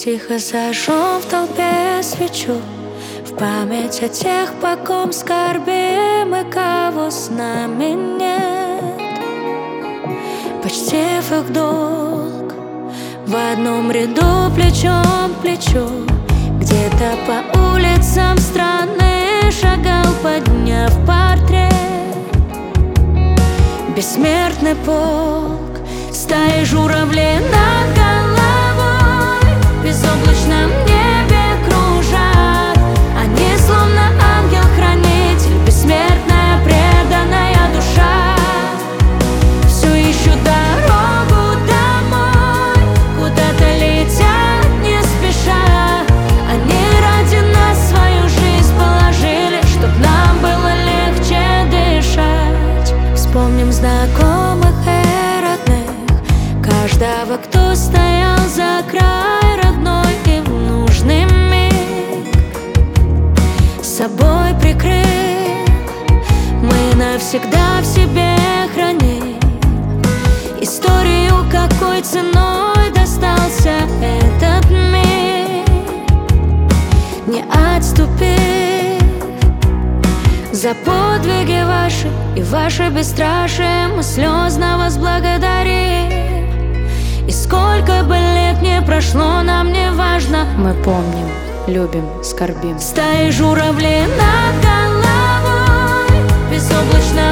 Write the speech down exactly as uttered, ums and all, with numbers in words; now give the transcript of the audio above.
тихо зажжем в толпе свечу, в память о тех, по ком скорбим и кого с нами нет. Почтив их долг, в одном ряду плечом к плечу, где-то по улицам страны шагал, подняв портрет. Бессмертный полк стаи журавлей над головой в безоблачном небе кружат. Они словно ангел-хранитель, бессмертная преданная душа. Все ищут дорогу домой, куда-то летят не спеша. Они ради нас свою жизнь положили, чтоб нам было легче дышать. Вспомним знакомых и родных, каждого, кто стоял за край родной и в нужный миг с собой прикрыв, мы навсегда в себе храним историю, какой ценой достался этот мир. Не отступив, за подвиги ваши и ваше бесстрашие мы слезно вас благодарим. И сколько бы лет не прошло, нам не важно, мы помним, любим, скорбим. Стаи журавлей над головой, безоблачно